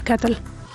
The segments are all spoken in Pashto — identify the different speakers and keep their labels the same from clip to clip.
Speaker 1: کتل.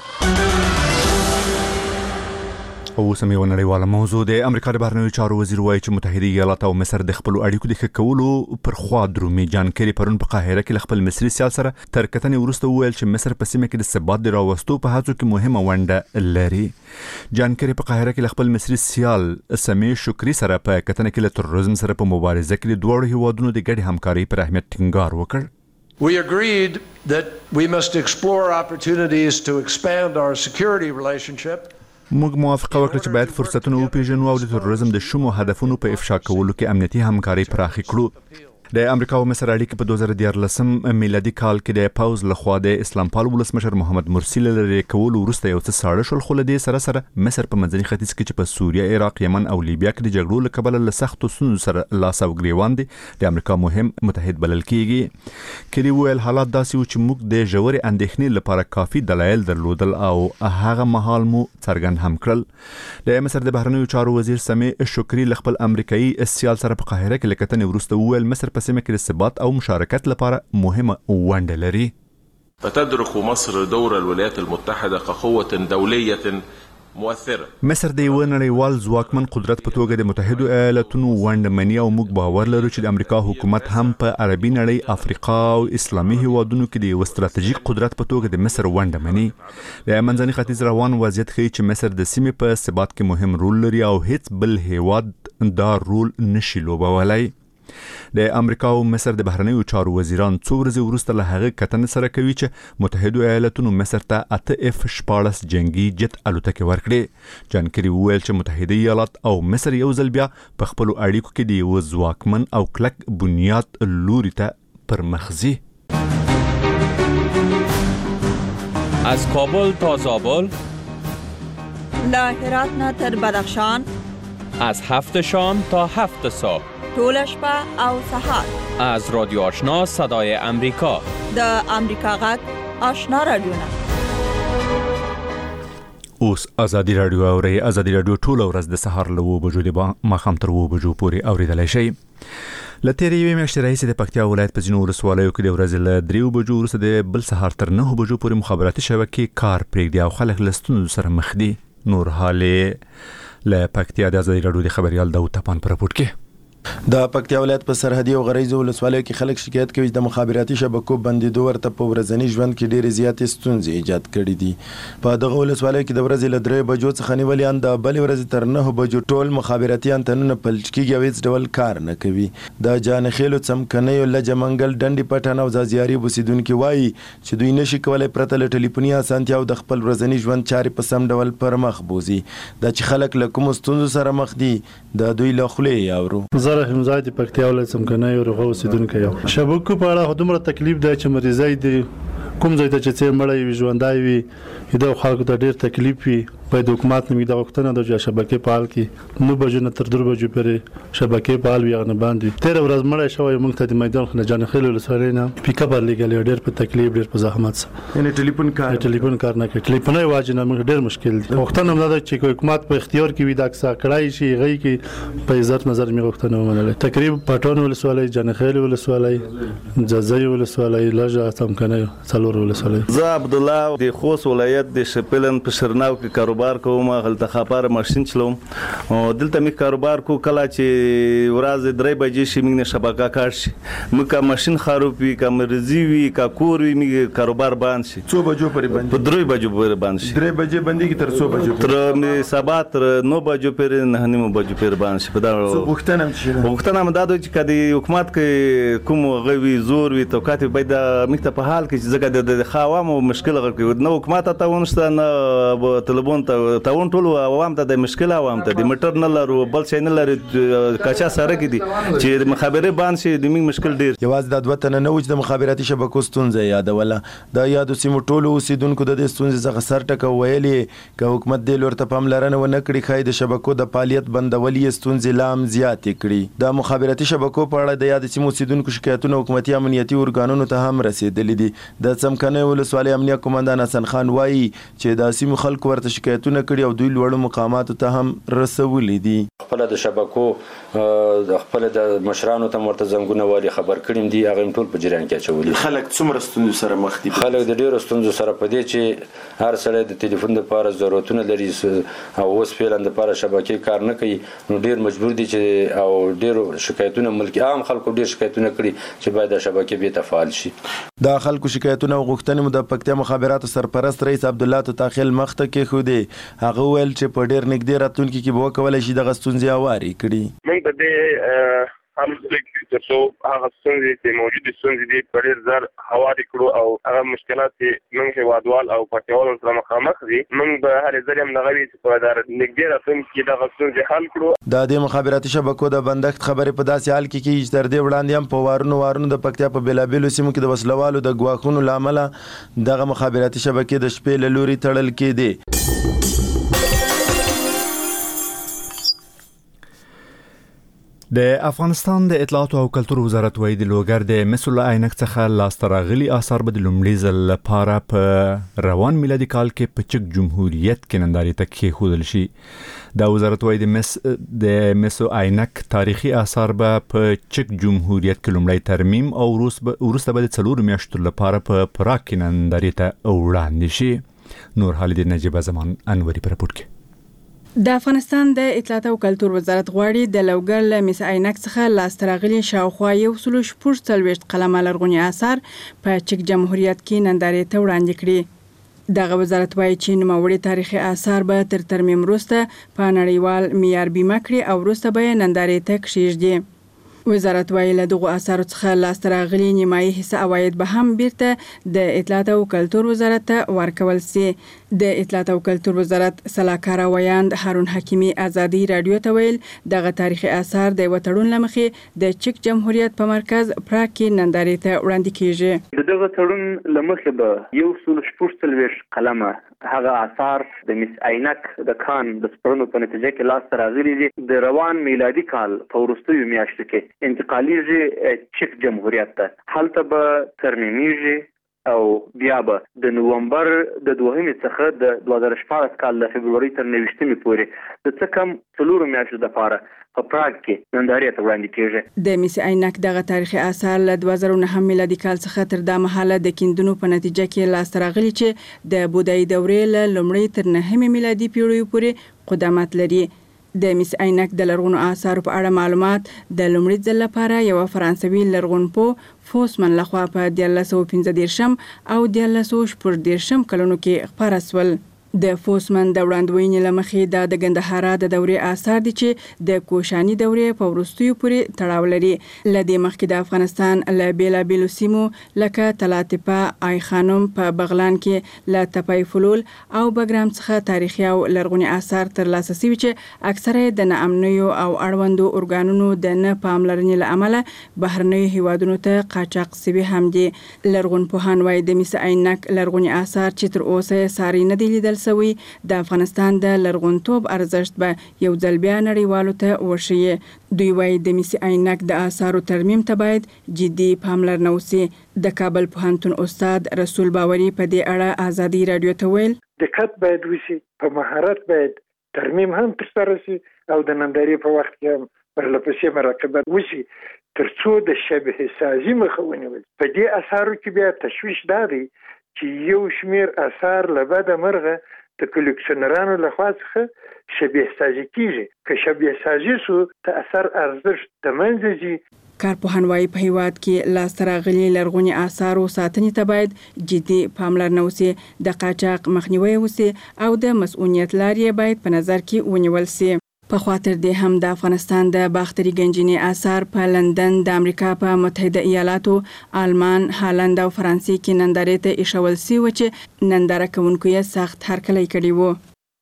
Speaker 2: او سمې ونړیواله موضوع د امریکا د بهرنیو چارو وزیر وایي چې متحده ایالات او مصر د خپل اړیکو د ښه کولو پر خوا درومي. جان کری پرون په قاهره کې خپل مصري سیال سره تر کتنې وروسته وویل چې مصر په سیمه کې د ثبات د راوستو په هڅو کې مهمه ونډه لري. جان کری په قاهره کې خپل مصري سیال سمې شکری سره په کتنه کې له تروریزم سره په مبارزه کې د دوه هیوادونو د ګډ همکارۍ پر اهمیت ټینګار وکړ.
Speaker 3: We agreed that we must explore opportunities to expand our security relationship.
Speaker 2: موږ موافقه وکړه چې باید فرصتونه وپېژنو او د تروریزم د شومو هدفونو په افشا کولو کې امنیتي همکاري پراخه کړو. د امریکا او مصر اړیکې په 2014 میلادي کال کې د پاوز لخوا د اسلام پال ولسمشر محمد مرسی له لرې کولو وروسته یو څه ساړه شول، خو له دې سره سره مصر په منځني ختیځ کې چې په سوریه، عراق، یمن او لیبیا کې د جګړو له کبله له سختو ستونزو سره لاس او ګریوان دي د امریکا مهم متحد بلل کیږي. کری ویل حالات داسې و چې موږ د ژورې اندېښنې لپاره کافي دلایل درلودل او هغه مهال مو څرګند هم کړل. د مصر د بهرنیو چارو وزیر سمې شکری له خپل امریکایي سیال سره په قاهره کې له کتنې وروسته وویل مصر په سیمه کې د ثبات او مشارکت لپاره مهمه ونډه لري.
Speaker 4: فتدرك مصر دور الولايات المتحدة كقوة دولية مؤثرة.
Speaker 2: مصر د یو نړیوال ځواکمن قدرت په توګه د متحدو ایالاتونو ونډه مني او موږ باور لرو چې د امریکا حکومت هم په عربي نړۍ، افریقا او اسلامي هیوادونو کې د یو ستراتیژیک قدرت په توګه د مصر ونډه مني. د منځني ختیځ روان وضعیت ښیي چې مصر د سیمې په ثبات کې مهم رول لري او هیڅ بل هیواد دا رول نشي لوبولای. د امریکا او مصر د بهرنیو چارو وزیران څو ورځې وروسته له هغه کتنې سره کوي چې متحدو ایالاتونو مصر ته 8F-14 جنگي جت الوتکې ورکړې. جان کری وویل چې متحده ایالات او مصر یو ځل بیا په خپل اړیکو کې د یو ځواکمن او کلک بنیاد لوري ته پرمخ ځي.
Speaker 5: از کابل تا زابل،
Speaker 6: له هرات نه تر بدخشان،
Speaker 5: از 7 شام تا 7 صبح،
Speaker 6: طول شپه او سهار،
Speaker 5: از رادیو آشنا صدای امریکا،
Speaker 6: د امریکا غږ آشنا رادیو.
Speaker 2: اوس ازادي رادیو اوري. ازادي رادیو ټول ورځ د سهار له 9 بجو د ماښام تر 9 بجو پورې اوریدلای شئ. له تیرې یوې میاشتې راهیسې د پکتیا ولایت په ځینو ولسوالیو کې د ورځې له 3 بجو وروسته د بل سهار تر 9 بجو پورې مخابراتي شبکې کار پرېږدي او خلک له ستونزو سره مخ دي. نور حالې له پکتیا د ازادي رادیو د خبريال داود تپان پر راپورټ کې.
Speaker 7: د پکتیا ولایت په سرحدي او غریزو ولسوالیو کې خلک شکایت کوي چې د مخابراتي شبکو بندیدو ورته په ورځني ژوند کې ډېرې زیاتې ستونزې ایجاد کړې دي. په دغه ولسوالیو کې د ورځې له 3 بجو څخه نیولې ان د بلې ورځې تر 9 بجو ټول مخابراتي انتنونه پلچ کېږي او هیڅ ډول کار نه کوي. د جانخیلو، څمکنیو، لجمنګل، ډنډې پټن او زازیاري اوسیدونکي وایي چې دوی نشي کولای پرته له ټلیفوني اسانتیاو د خپل ورځني ژوند چارې په سم ډول پر مخ بوزي. دا چې خلک له کومو ستونزو سره مخ دي د دوی له خولې اورو.
Speaker 8: زه همزاد پکتیا ولایت څمکنیو رغو اوسیدونکی یم. شبکو په اړه دومره تکلیف دی چې مریضای دي کوم ځای ته چې مړی وي ژوندای وي د خلکو ته ډېر تکلیف وي. باید حکومت نمې د غوښتنه د شبکې فعال کړي. 9 بجو نه تر 2 بجو پورې شبکې فعال وي هغه نه باندې. تیر ورځ مړی شوی موږ ته د میدان خو جانخیل ولسوالۍ نه پیک اپ لګل ډېر په تکلیف ډېر په زحمت سره.
Speaker 7: یعنی ټلیفون کار
Speaker 8: نه کوي. ټلیفون یې واجب نه موږ ډېر مشکل دي. غوښتنه هم ده چې حکومت په اختیار کې وي دا کسا کړای شي غي کې په عزت نظر می غوښتنه ومنل. تقریبا پټون ولسوالۍ، جانخیل ولسوالۍ، جزای ولسوالۍ، لجه، څمکنیو څلور ولسوالۍ.
Speaker 9: زه عبد الله د خوست ولایت د شپلن په شرناو کې کاروبار کوم. دلته خاپاره ماشين چلوم او دلته می کاروبار کو کله چې ورځ 3 بجې شي موږ شبکه کار شي مکه ماشين خرابي کمرزي وي کا کور وي می کاروبار باندې شي
Speaker 7: 2 بجو پرې باندې
Speaker 9: په 3 بجو پرې باندې شي
Speaker 7: 3 بجې باندې کی تر 100 بجو
Speaker 9: تر می سبا تر 9 بجو پرې 9 بجو پرې باندې شي. په دا وختونه هم دا چې کدي حکومت کې کوم غوي زور وي توقات باید مکته په حال کې ځکه د خاوامو مشکل غوړي نو حکومت ته ونشته نه تلبون ته ټول عوام ته د مشکل عوام ته د میټر نه لرو بل څه نه لري کچا سره کې دي چې مخابره باندې شي د موږ مشکل ډیر.
Speaker 7: یواز د دوتنه نه وځ د مخابراتي شبکو ستونزې یادوله. د یادو سیمو ټولو اوسیدونکو د دې ستونزې څخه سر ټکو ویلي چې حکومت د لورته پاملرنه ونه کړي خای د شبکو د فعالیت بندولې ستونزې لام زیات کړي. د مخابراتي شبکو په اړه د یاد سیمو اوسیدونکو شکایتونه حکومتي امنیتي ارګانونو ته هم رسیدلې دي. د څمکنیو ولسوالۍ امنیه قومندان حسن خان وایي چې د سیمو خلکو ورته شکایت شکایتونه کړي او دوی لوړ مقاماتو ته هم رسولي دي.
Speaker 1: خپل د شبکو د خپل د مشرانو ته ورته زنګونه والی خبر کړم دي هغه ټول په جریان کې اچولي.
Speaker 7: خلک څومره ستونزو سره مخ دي؟
Speaker 1: خلک د ډیرو ستونزو سره په دې چې هر سړی د ټلیفون لپاره ضرورتونه لري او اوس فعلا د لپاره شبکې کار نه کوي نو ډیر مجبور دي چې او ډیرو شکایتونه ملکی عام خلکو ډیر شکایتونه کړي چې باید د شبکې به فعال شي.
Speaker 7: دا خلکو شکایتونه او غوښتنې مو د پکتیا مخابراتو سرپرست رئیس عبدالله تاخیل مخته کې خو دی. هغه ویل چې په ډیر نږدې راتلونکي کې به وکولای شي دغه ستونزې هوارې کړي.
Speaker 10: موږ د دې هم چې څو هغه ستونزې چې موجودې ستونزې دي په ډېر زر هوارې کړو او هغه مشکلات چې موږ هېوادوال او پکتیاوال سره مخامخ دي موږ به هلې ځلې هم دغه وي چې په نږدې راتلونکي کې دغه ستونزې حل کړو.
Speaker 7: د مخابراتي شبکو د بندښت خبرې په داسې حال کې کېږي چې تر دې وړاندې هم په وارونو د پکتیا په بېلابېلو سیمو کې د وسلوالو د ګواښونو له امله دغه مخابراتي شبکې د شپې له لوري تړل کېدې.
Speaker 2: د افغانستان د اطلاعات او کلتور وزارت وایي د لوګر د مسل عینک څخه لاسته راغلي آثار به د لومړي ځل لپاره په روان میلادي کال کې په چک جمهوریت کې نندارې ته کېښودل شي. دا وزارت وایي د مسل عینک تاریخي آثار به په چک جمهوریت کې لومړی ترمیم او وروسته به د 4 میاشتو لپاره په پراګ کې نندارې ته وړاندې شي. نور حال د نجیب زمان انوري پر رپورټ کې.
Speaker 11: د افغانستان د اطلاعات او کلتور وزارت غواړي د لوګر له مس عینک څخه لاسته راغلي شاوخوا 140 قلمه لرغوني آثار په چک جمهوریت کې نندارې ته وړاندې کړي. دغه وزارت وایي چې نوموړي تاریخي آثار به تر ترمیم وروسته په نړیوال معیار بیمه کړي او وروسته به نندارې ته کښیږدي. وزارت وایي له دغو آثارو څخه لاسته راغلي نیمایي حصه عواید به هم بیرته د اطلاعات او کلتور وزارت ته ورکول سي. د اطلاعات او کلتور وزارت سلاکار ویاند هارون حکیمی ازادي رادیو ته ویل دغه تاریخي آثار د وټړون لمخې د چک جمهوریت په مرکز پراګ کې نندارې ته وړاندې کیږي.
Speaker 12: دغه تړون لمخې به 140 قلمه هغه آثار د مس عینک د کان د سپړنو په نتیجه کې لاسته راغلي دي. د روان میلادي کال په وروستیو میاشتو کې انتقالیږي چک جمهوریت ته هلته به ترمیمیږي او بیا به د نومبر د 2 څخه د 2014 کال د فبرवरी تر 19 پورې د څه کم 4 میاشتو لپاره په پراګ کې نندارې ته وړاندې کیږي.
Speaker 11: د مس عینک دغه تاریخي آثار له 2009 میلادي کال څخه تر دا مهاله د کیندونو په نتیجه کې لاسته راغلي چې د بودایي دورې له لومړۍ تر 9 میلادي پیړیو پورې قدامت لري. د مس عینک د لرغونو آثارو په اړه معلومات د لومړي ځل لپاره یو فرانسوي لرغونپوه فوسمن لخوا په 1915 او 1914 کلونو کې خپاره شول. د فوسمن د وړاندوینې لمخې د ګندهارا د دورې آثار دي چې د کوشاني دورې په وروستیو پورې تړاو لري. لدې مخکې د افغانستان له بیلابیلو سیمو لکه تلاتپا، آی خانم په بغلان کې له تپای فلول او بګرام څخه تاریخي او لرغوني آثار ترلاسه شوي چې اکثره د ناامنیو او اړوندو ارګانونو د نه پاملرنې له امله بهرنیو هیوادونو ته قاچاق شوي هم دي. لرغونپوهان وایي د مس عینک لرغوني آثار چې تر اوسه ساری نه دي لیدل سوي د افغانستان د لرغونتوب ارزښت به یو ځل بیا نړیوالو ته وښیي. دوی وایي د مس عینک د آثارو ترمیم ته باید جدي پاملرنه وشي. د کابل پوهنتون استاد رسول باوري په دې اړه ازادي رادیو ته ویل
Speaker 13: دقت باید وشي، په مهارت باید ترمیم هم ترسره شي او د نندارې په وخت کې هم پرلپسې مراقبت وشي ترڅو د شبه سازي مخه ونیول. په دې آثارو کې بیا تشویش دا دی چې یو شمیر آثار له بده مرغه د کلیکشنرانو لخوا څخه شبیه سازي کیږي. که شبیه سازي شو د اثر ارزښت د منځه ځي.
Speaker 11: کارپوهان وایي په هیواد کې لاسته راغلي لرغوني آثارو ساتنې ته باید جدي پاملرنه وشي، د قاچاق مخنیوی وشي او د مسؤلیت لارې باید په نظر کې ونیول شي. په خاطر دې هم د افغانستان د باختري گنجینې آثار په لندن، د امریکا په متحده ایالاتو، آلمان، هالند او فرانسې کې نندارې ته ایښول شوي چې ننداره کوونکو یې سخت هرکلی کړی و.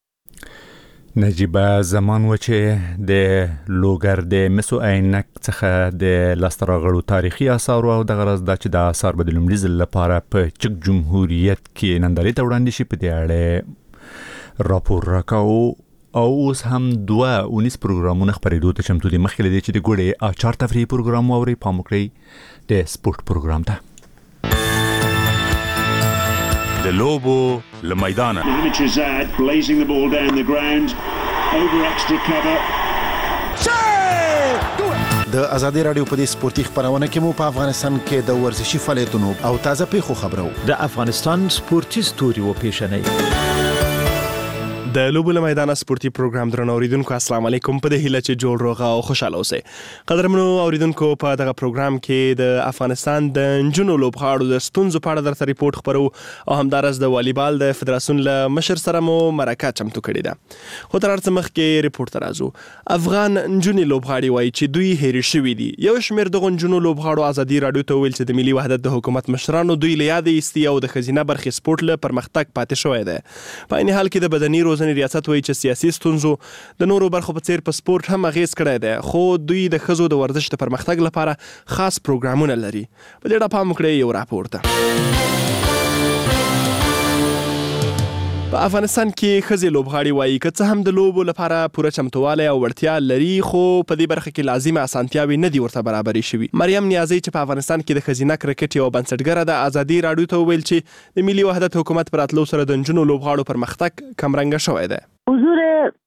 Speaker 2: نجیب زمان و چې د لوګر د مسو عینک څخه د لاسته راغلو تاریخي آثارو او د غرض دا چې د آثار به د لومړي ځل لپاره په چک جمهوریت کې نندارې ته وړاندې شي په دې اړه راپور راکاو. او اوس هم 2 پروګرامونه خپرېدو ته چمتو دي. مخکې له دې چې د ګوړې اچار تفریحي پروګرام واورئ، پام وکړئ د سپورت پروګرام ته.
Speaker 14: د لوبو له میدانه. blazing the ball down the ground over extra cover.
Speaker 7: د ازادي رادیو په دې سپورتي خبرونه کې مو په افغانستان کې د ورزشي فعالیتونو او تازه پیښو خبرو.
Speaker 15: د افغانستان سپورتي ستوري و پیښنې
Speaker 16: د لوبو له میدانه سپورتي پروګرام درنو اوریدونکو السلام علیکم. په دې هیله چې جوړ روغه او خوشاله اوسئ. قدرمنو اوریدونکو په دغه پروګرام کې د افغانستان د نجونو لوبغاړو د ستونزو په اړه درته ریپورت خبرو او همدارس د والیبال د فدراسیون له مشر سره مو مرکه چمتو کړې ده. خو تر هر څه مخکې ریپورت ته راځو. افغان نجونې لوبغاړي وایي چې دوی هېرې شوي دي. یو شمېر دغو نجونو لوبغاړو ازادي راډیو ته ویل چې د ملي وحدت د حکومت مشرانو دوی له یادې ایستي او د ښځینه برخې سپورټ له پرمختګ پاتې شوی دی. په عین حال کې د بدني روزنې ریاست وایي چې سیاسي ستونزو د نورو برخو په څیر په سپورت هم اغیز کړی دی، خو دوی د ښځو د ورزش د پرمختګ لپاره خاص پروګرامونه لري. په دې اړه پام وکړئ یو راپور ته. په افغانستان کې ښځې لوبغاړي وایي که څه هم د لوبو لپاره پوره چمتووالی او وړتیا لري، خو په دې برخه کې لازمه اسانتیاوې نه دي ورته برابرې شوي. مریم نیازی چې په افغانستان کې د ښځینه کرکټ یوه بنسټګره ده ازادي راډیو ته وویل چې د ملي وحدت حکومت په راتلو سره د نجونو لوبغاړو پرمختګ کمرنګه شوی دی.
Speaker 17: حضور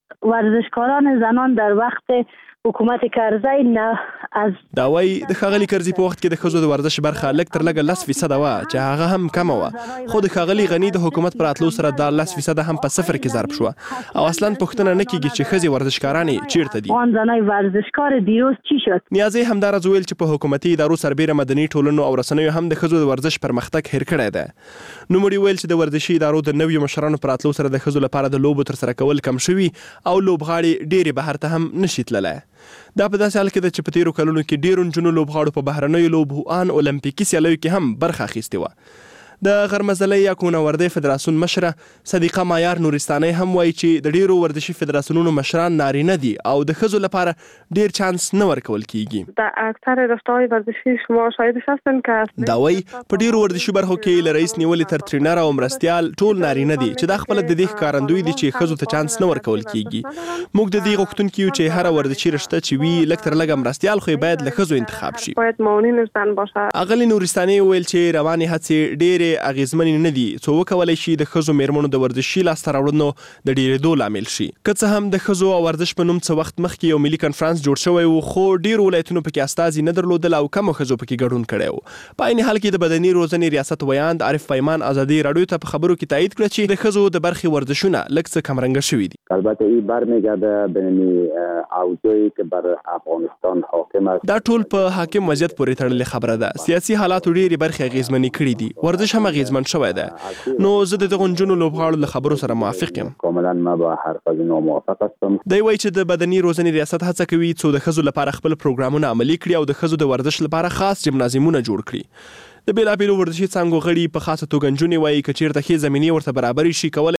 Speaker 17: ورزشکاران زنان در وقت حکومت کرزی نه از
Speaker 16: دا وایي د ښاغلي کرزي په وخت کې د ښځو د ورزش برخه لږ تر لږه 10% وه چې هغه هم کمه وه، خو د ښاغلي غني د حکومت په راتلو سره دا 10% هم په صفر کې ضرب شوه او اصلا پوښتنه نه کیږي چې ښځې ورزشکارانې چیرته دي.
Speaker 17: آن زنای ورزشکار دیروز چی شد؟
Speaker 16: نیازی همدارز ویل چې په حکومتي ادارو سربیره مدني ټولنو او رسنیو هم د ښځو د ورزش پرمختګ هیر کړی دی. نوموړي ویل چې د ورزشي ادارو د نویو مشرانو په راتلو سره د ښځو لپاره د لوبو ترسره کول کم شوي او لوبغاړي ډېرې بهر ته هم نشي تللی. دا په داسې حال کې ده چې په تیرو کلونو کې ډېرو نجونو لوبغاړو په بهرنیو لوبو ان اولمپیکي سیالیو کې هم برخه اخیستې وه. د غرمزلۍ یا کونوردۍ فدراسیون مشره صدیقه مایار نورستانۍ هم وایي چې د ډیرو ورزشي فدراسیونونو مشران نارینه دي او د ښځو لپاره ډیر چانس نه ورکول کیږي.
Speaker 18: در اکثر رشته‌های ورزشی شما شاهدش هستن که
Speaker 16: دا وایي په ډیرو ورزشي برخو کې له رئیس نیولې تر ټرینر او مرستیال ټول نارینه دي چې دا خپل د دې ښکارندوی دي چې ښځو ته چانس نه ورکول کیږي. موږ د دې غوښتونکي یو چې هر ورزشي رشته چې وي لږ تر لږه مرستیال خو باید له ښځو انتخاب شي.
Speaker 18: باید معاونین زن باشه.
Speaker 16: اغلې نورستانۍ ویل چې روانې هڅې ډېرې اغیزمنې نه دي څو وکولی شي د ښځو میرمنو د ورزشي لاسته راوړنو د ډېرېدو لامل شي. که څه هم د ښځو او ورزش په نوم څه وخت مخکې یو ملي کنفرانس جوړ شوی و، خو ډېرو ولایتونو پکې استازي نه درلودل او کمو ښځو پکې ګډون کړی و. په عین حال کې د بدني روزنې ریاست ویاند عارف پیمان ازادي راډیو ته په خبرو کې تایید کړه چې د ښځو د برخې ورزشونه لږ څه کمرنګه شوي دي.
Speaker 19: البته این برمیگرده به اوضاعی که بر افغانستان حاکم است.
Speaker 16: دا ټول په حاکم وضعیت پورې تړلې خبره ده. سیاسي حالاتو ډېرې برخې اغیزمنې کړي دي، ورزش هم اغیزمن شوی ده. نو زه د دغو نجونو لوبغاړو له خبرو سره موافق یم.
Speaker 19: کاملا ما با حرف از اینا موافق هستم.
Speaker 16: دی وایي چې د بدني روزنې ریاست هڅه کوي څو د ښځو لپاره خپل پروګرامونه عملي کړي او د ښځو د ورزش لپاره خاص جمنازیمونه جوړ کړي. د بیلابیلو ورزشي څانګو غړي په خاصه توګه نجونې وایي که چیرته ښې زمینې ورته برابرې شي کولی